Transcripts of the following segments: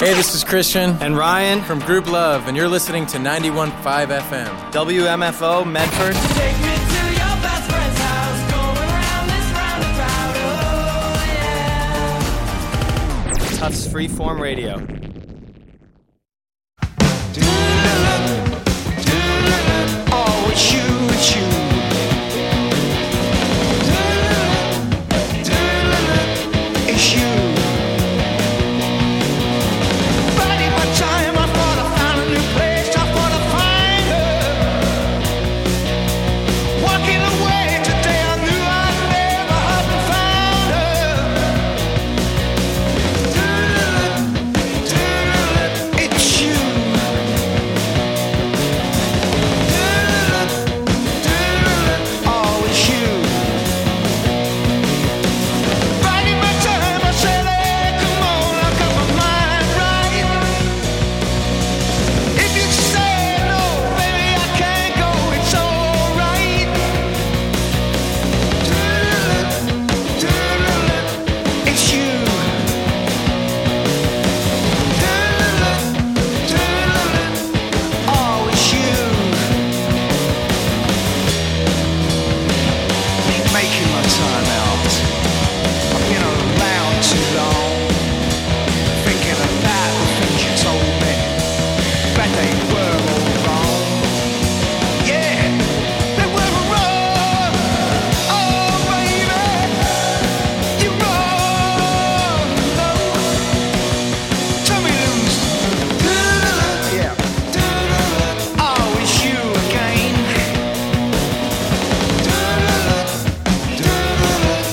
Hey, this is Christian and Ryan from Group Love, and you're listening to 91.5 FM. WMFO Medford. Take me to your best friend's house, going around this roundabout, oh yeah. Tufts Freeform Radio. Oh, it's you, it's you. It's you. Biding my time, I thought I found a new place, I thought I'd find her. Walking away today, I knew I'd never have found her. It's you. Oh, it's you. Biding my time, I said, hey, come on, I got my mind right. If you say no, baby, I can't go, it's alright. It's you. Oh, it's you. Been making my time out. I've been around too long, thinking about the things you told me, but they were all wrong. Yeah, they were wrong. Oh, baby, you're wrong. No, tell me who's. Yeah. Oh, it's you again.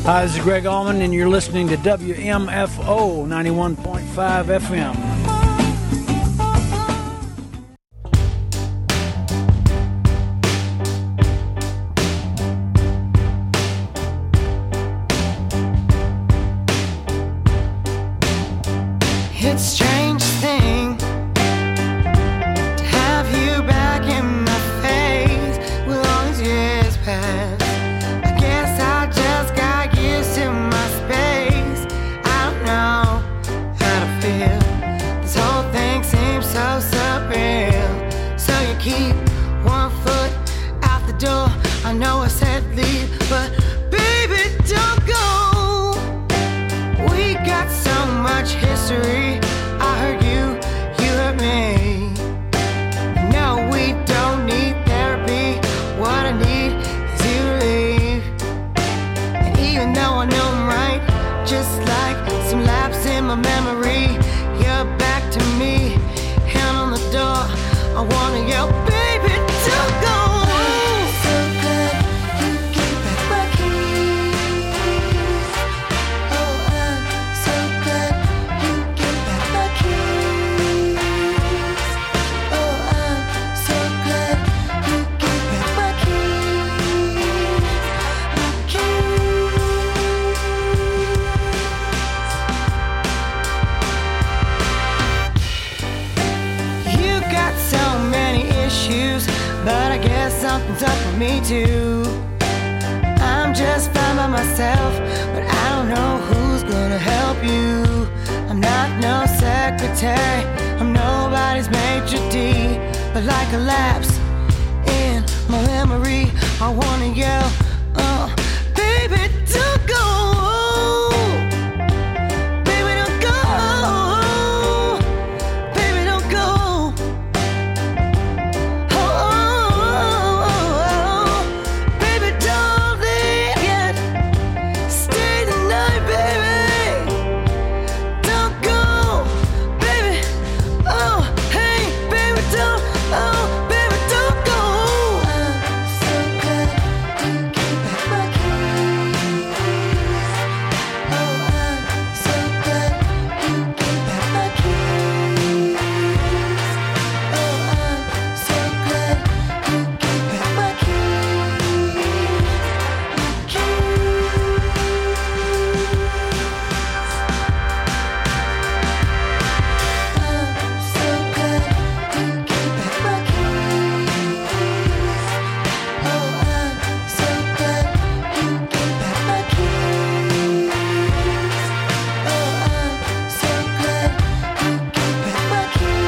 Hi, this is Greg Allman, and you're listening to WMFO 91.5 FM. It's a strange thing to have you back in my face with all these years past. I guess I just got used to my space. I don't know how to feel. This whole thing seems so surreal. So you keep one foot out the door. I know I said leave, but baby, don't go. We got so much history. I heard you, you heard me. No, we don't need therapy. What I need is you to leave. And even though I know I'm right, just like some lapse in my memory, you're back to me, hand on the door. I wanna yell, baby, don't go. So good, you give back my keys. Oh, I'm so good, you give back my keys. Oh, I'm so good, you give back my keys. My keys. You got so many issues, but I guess something's up with me too. I'm just fine by myself, but I don't know who's gonna help you. I'm not no secretary, I'm nobody's maitre d', but like a lapse in my memory, I wanna yell, baby, don't go. Baby, don't go. Baby, don't go. Baby, don't leave yet. Stay the night, baby. Don't go, baby. Oh, hey, baby, don't. Oh, baby, don't go. I'm so good, you give back my keys. Oh, I'm so good, you give back my keys. Oh, I'm so good, you give back my keys. My I'm so good, you give back my keys. Oh, I'm so good, you give back my keys. Oh, I'm so good, you give back my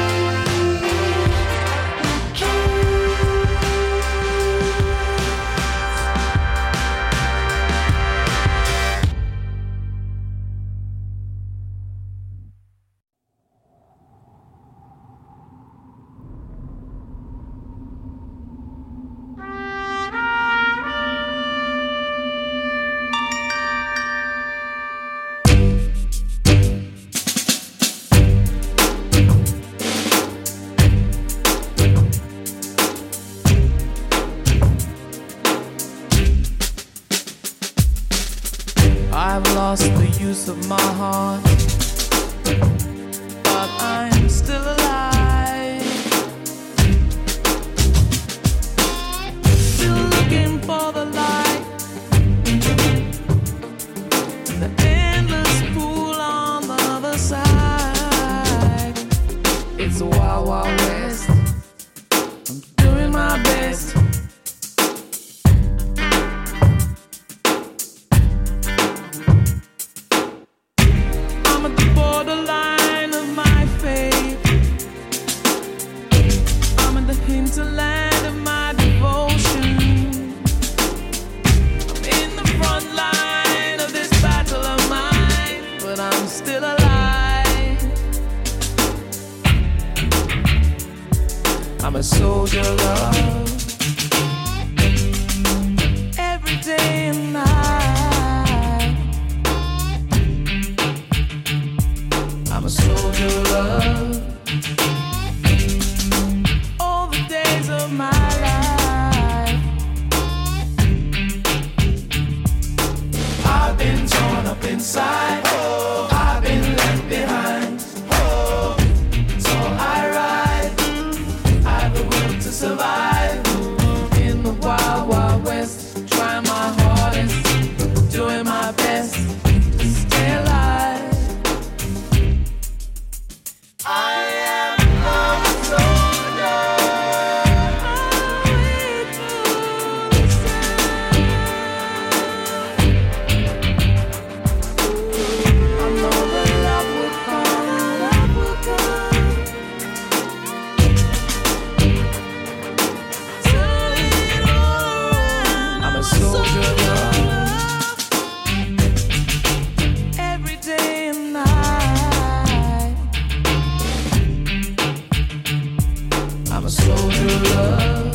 I've lost the use of my heart, but I'm still alive. Still looking for the light, the endless pool on the other side. It's a wild, wild west. I'm doing my best. I'm at the borderline. west, trying my hardest, doing my best to stay alive. I am a soldier. I know that love will come, love will come. Turn it all around. I'm a soldier of love. Every day and night. I'm a soldier of love.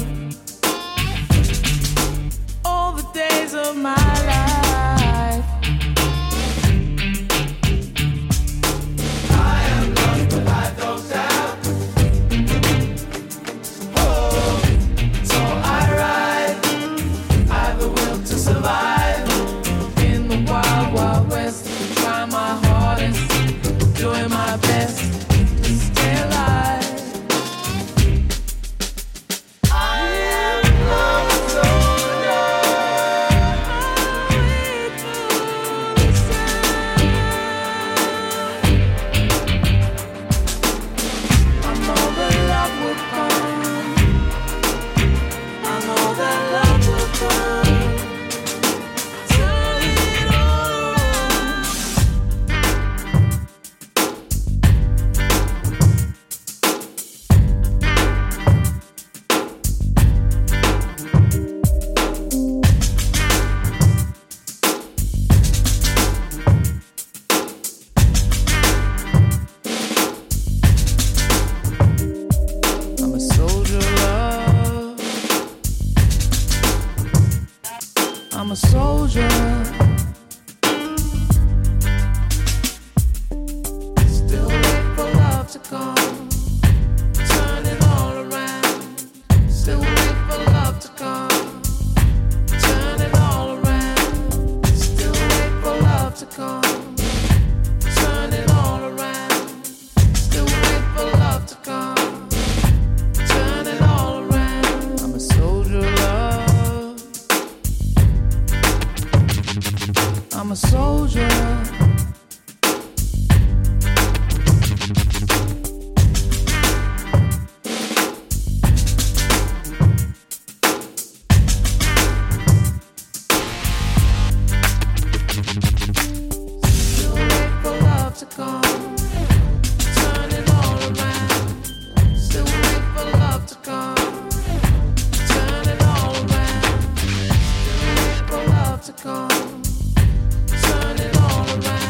All the days of my life. I am lost, but I don't doubt. Oh, so I ride. I've the will to survive in the wild, wild west. Trying my hardest, doing my best to stay alive. I am a soldier. I know that love will come. I know that love will come. Turn it all around. I'm a soldier of love. I'm a soldier. Still wait for love to come. Turn it all around. Still wait for love to come. Turn it all around. Still wait for love to come. Turn it all around. Still wait for love to come. Turn it all around. I'm a soldier of love. I'm a soldier. Still wait for love to come. Turn it all around. Still wait for love to come. Turn it all around. Still wait for love to come. Turn it all around.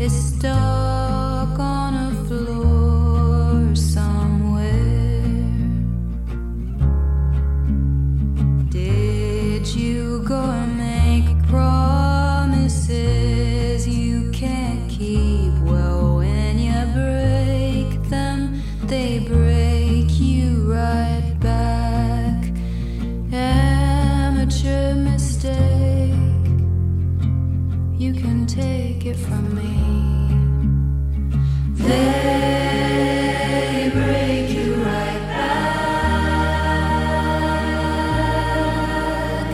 is stuck on a floor somewhere. Did you go and make promises you can't keep? Well, when you break them, they break you right back. Amateur mistake, you can take it from me. They break you right back.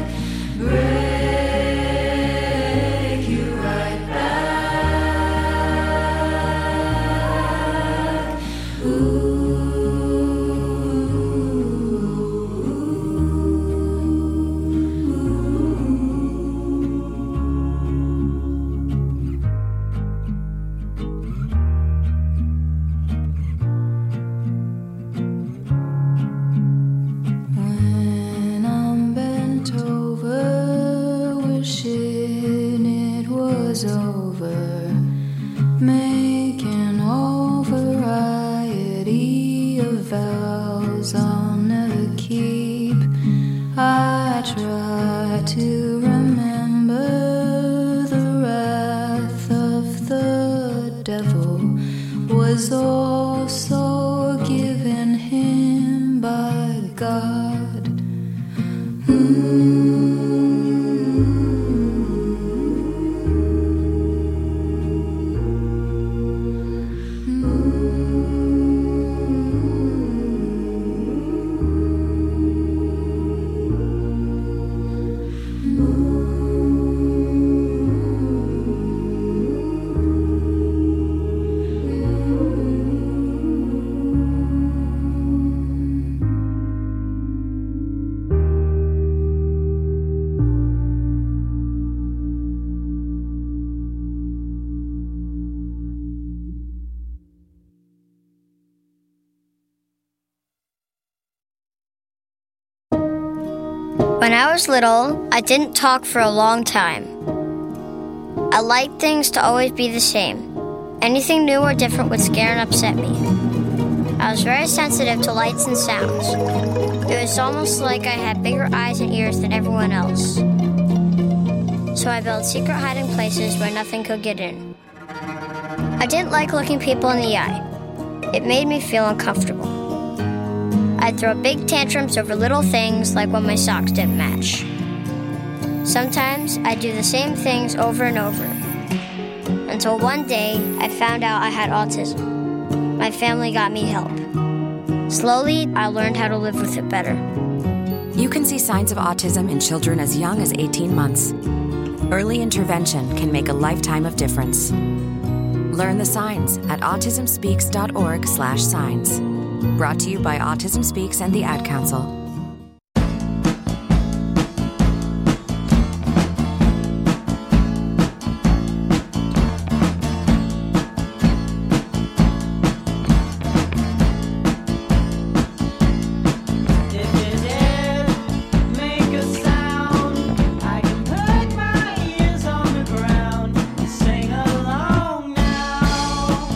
Break you right back. When I'm bent over, wishing it was over, making all variety of vows I'll never keep. I try to remember the wrath of the devil was also given him by God. When I was little, I didn't talk for a long time. I liked things to always be the same. Anything new or different would scare and upset me. I was very sensitive to lights and sounds. It was almost like I had bigger eyes and ears than everyone else. So I built secret hiding places where nothing could get in. I didn't like looking people in the eye. It made me feel uncomfortable. I'd throw big tantrums over little things, like when my socks didn't match. Sometimes I'd do the same things over and over. Until one day, I found out I had autism. My family got me help. Slowly, I learned how to live with it better. You can see signs of autism in children as young as 18 months. Early intervention can make a lifetime of difference. Learn the signs at autismspeaks.org/signs. Brought to you by Autism Speaks and the Ad Council.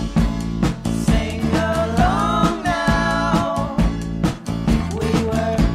We were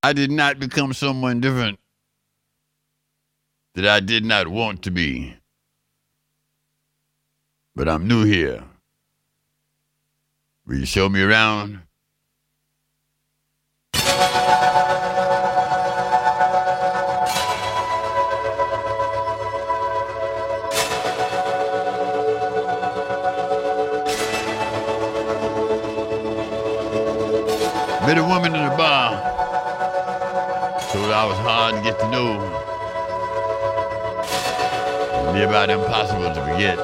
I did not become someone different that I did not want to be. But I'm new here. Will you show me around? Met a woman in a bar. Told her I was hard to get to know. It'd be about impossible to forget.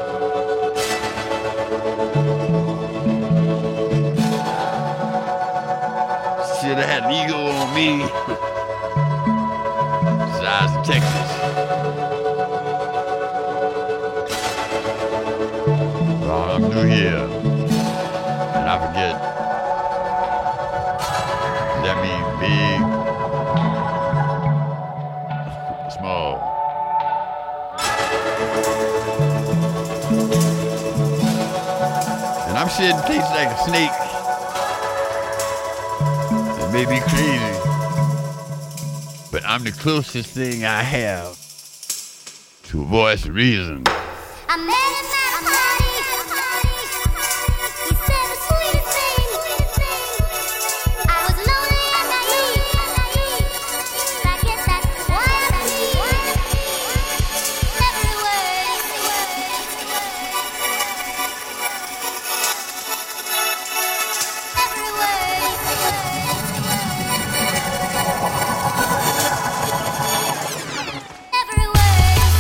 Should have had an ego on me. Size of Texas. Oh, I'm new here. And I forget. That means big, small. And I'm shedding taste like a snake. It may be crazy, but I'm the closest thing I have to a voice of reason. I met him at a party. He said the sweetest thing. I was lonely and naive. I guess that's why I believe every word. Every word. Every word.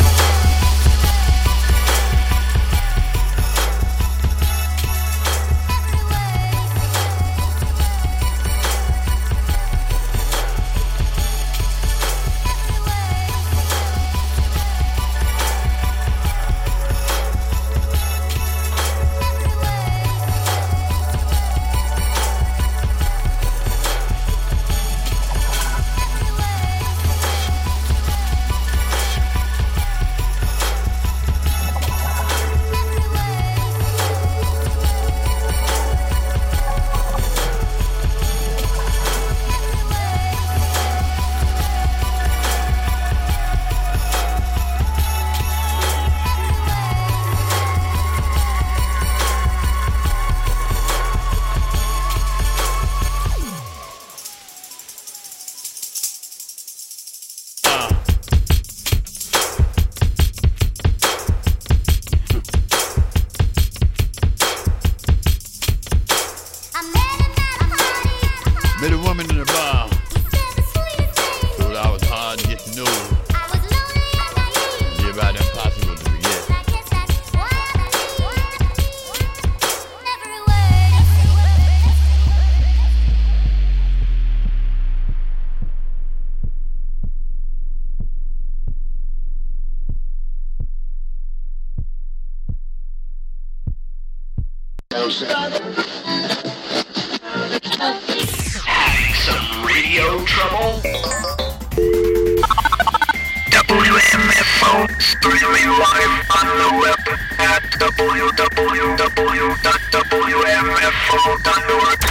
Met a woman in a bar. Told her I was hard to get to know. It'd be about impossible to forget. Some radio trouble? WMFO streaming live on the web at www.wmfo.org.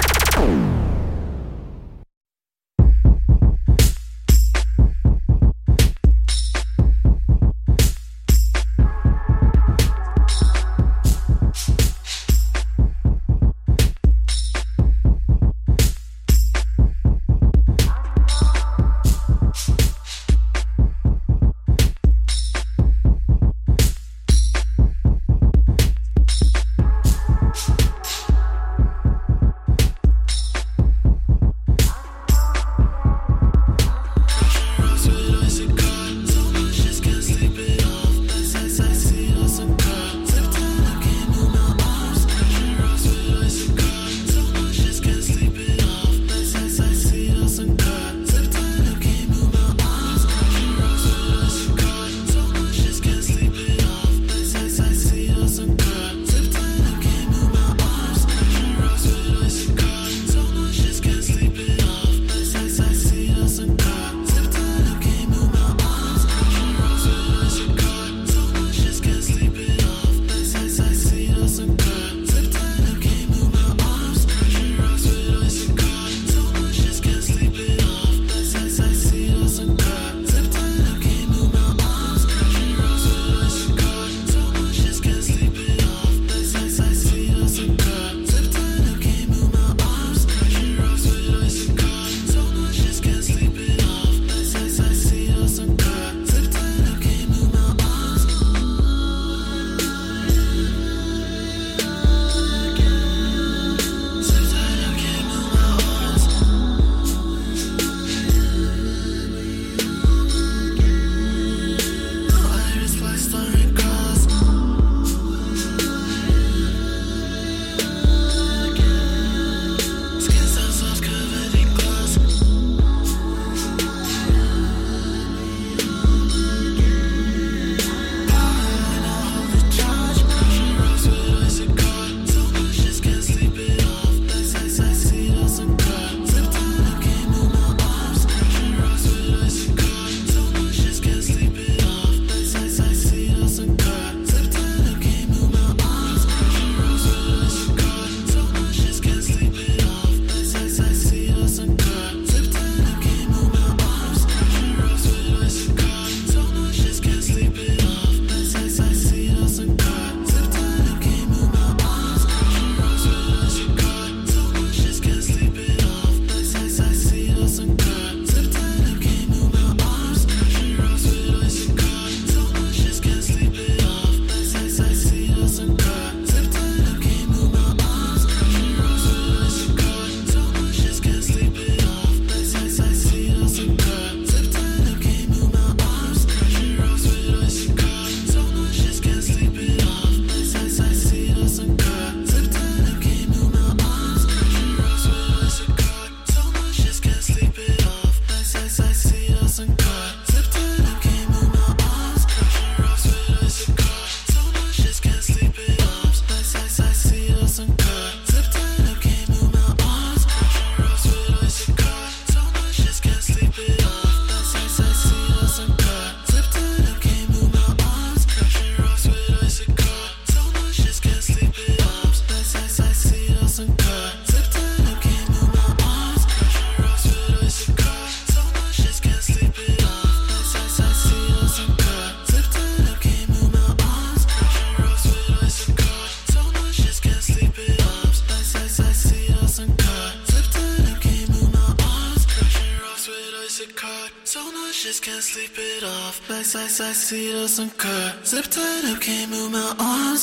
can't sleep it off. Backside, side, see doesn't curve. Zip tied up, can't move my arms.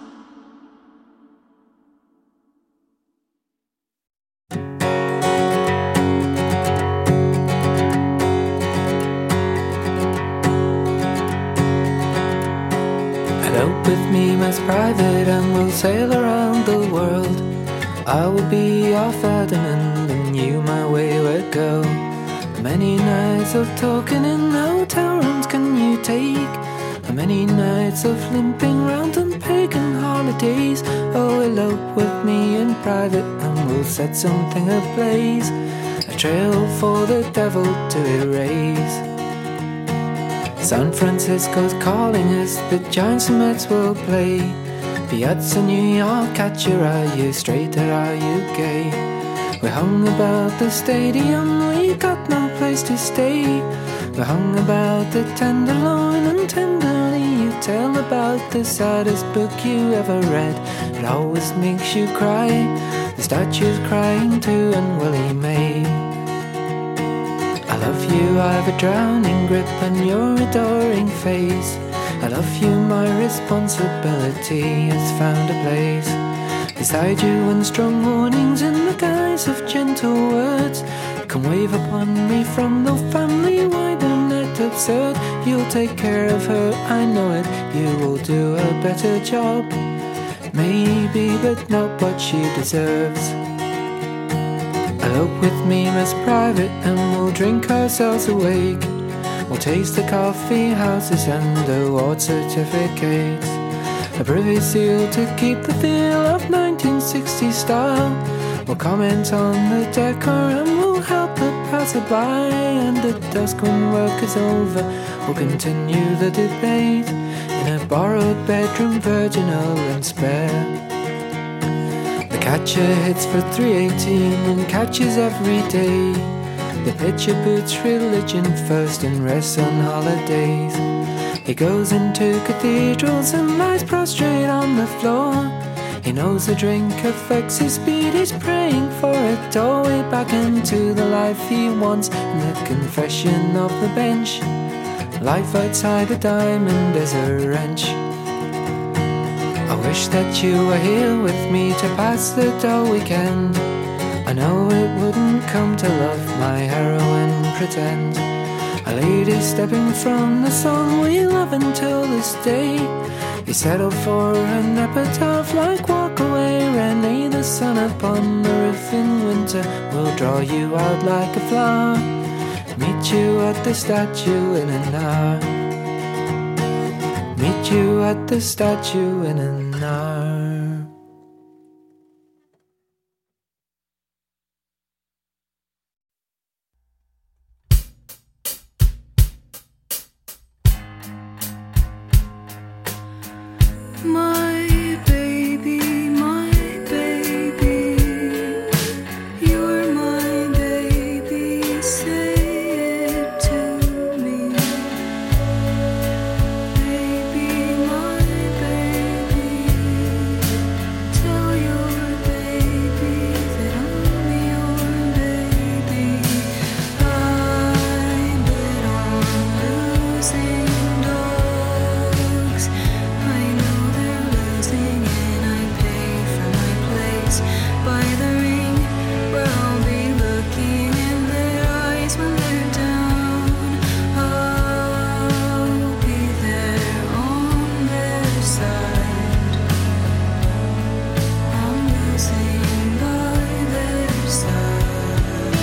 Out with me, Miss Private, and we'll sail around the world. I will be your Ferdinand, and you my wayward girl. Many nights of talking in hotel rooms can you take? How many nights of limping round on pagan holidays? Oh, elope with me in private, and we'll set something ablaze, a trail for the devil to erase. San Francisco's calling us, the Giants and Mets will play. Piazza New York, catch your eye, you straight or are you gay? We hung about the stadium, we got no place to stay. We hung about the Tenderloin, and tenderly you tell about the saddest book you ever read. It always makes you cry, the statue's crying too, and Willie May. I love you, I've a drowning grip on your adoring face. I love you, my responsibility has found a place beside you, and strong warnings in the guise of gentle words can wave upon me from the family wide and net absurd. You'll take care of her, I know it, you will do a better job, maybe, but not what she deserves. Elope with me, Miss Private, and we'll drink ourselves awake. We'll taste the coffee houses and award certificates, a privy seal to keep the feel of 1960s style. We'll comment on the decor and we'll help the passerby, and at dusk when work is over we'll continue the debate in a borrowed bedroom, virginal and spare. The catcher hits for 318 and catches every day. The pitcher puts religion first and rests on holidays. He goes into cathedrals and lies prostrate on the floor. He knows the drink affects his speed, he's praying for a doorway back into the life he wants. In the confession of the bench, life outside a diamond is a wrench. I wish that you were here with me to pass the dull weekend. I know it wouldn't come to love my heroine pretend. A lady stepping from the song we love until this day. You settle for an epitaph like Walk Away, Renee. The sun upon the roof in winter will draw you out like a flower. Meet you at the statue in an hour. Meet you at the statue in an hour. My baby, you're my baby, say it to me. Baby, my baby, tell your baby that I'm your baby. I bet on losing dogs. I know they're losing and I pay for my place by the ring where I'll be looking in their eyes when they're down. I'll be there on their side. I'm losing by their side.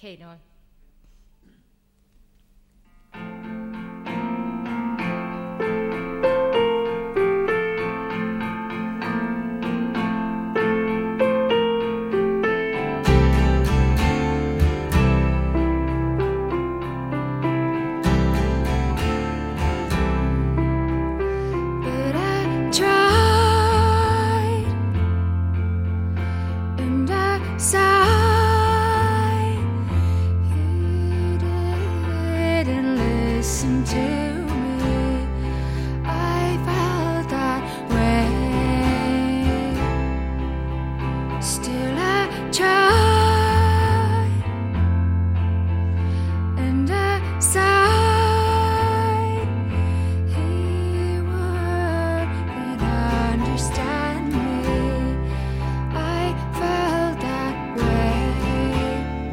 Okay, Noah. But I tried and I sighed. You didn't listen to me. I felt that way. Still I tried and I sighed. He wouldn't understand me. I felt that way.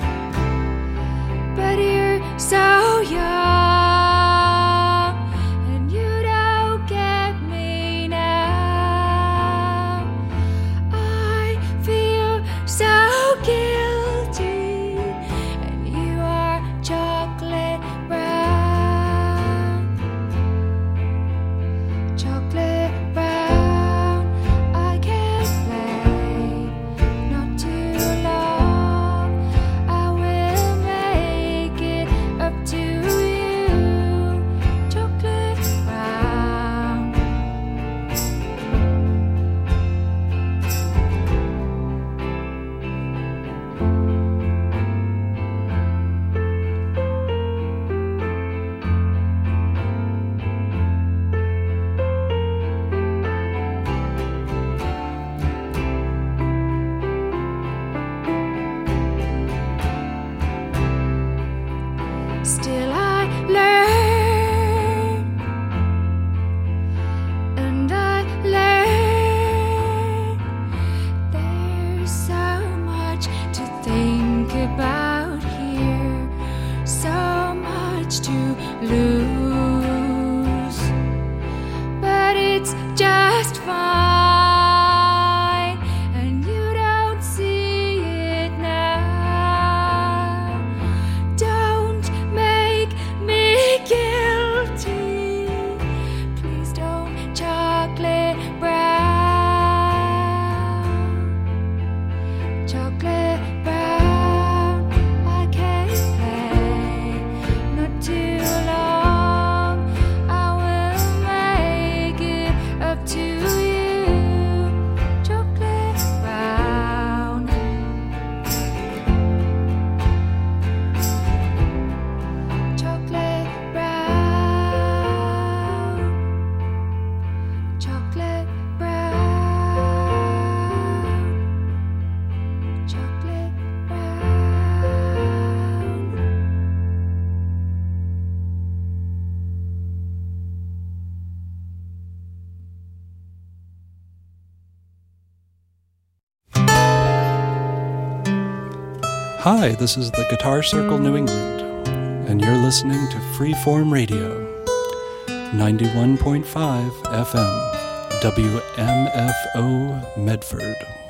But you're so young and you don't get me now. I feel so guilty and you are chocolate brown. Chocolate brown, I can't play, not too long. I will make it up to you. Chocolate brown. Still I learn and I learn. There's so much to think about here, so much to lose, but it's just fine, and you don't see it now. Don't make me guilty. Please don't. Chocolate brown. Chocolate brown. I can't play, not too long. I will make it up to you. Chocolate brown. Chocolate brown. Chocolate brown. Chocolate brown. Hi, this is the Guitar Circle New England, and you're listening to Freeform Radio, 91.5 FM, WMFO Medford.